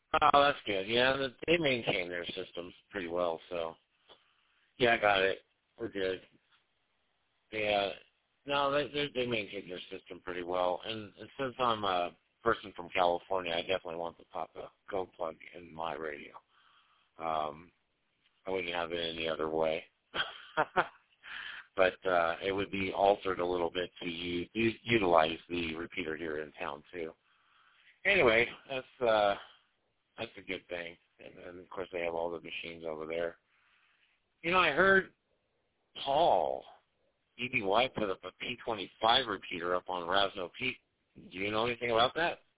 Oh, that's good. Yeah, they maintain their systems pretty well. So yeah, I got it. We're good. Yeah. No, they maintain their system pretty well. And since I'm a person from California, I definitely want to pop a Go plug in my radio. I wouldn't have it any other way. But it would be altered a little bit to utilize the repeater here in town too. Anyway, that's a good thing. And of course they have all the machines over there. You know, I heard Paul EBY put up a P25 repeater up on Rasno Peak. Do you know anything about that?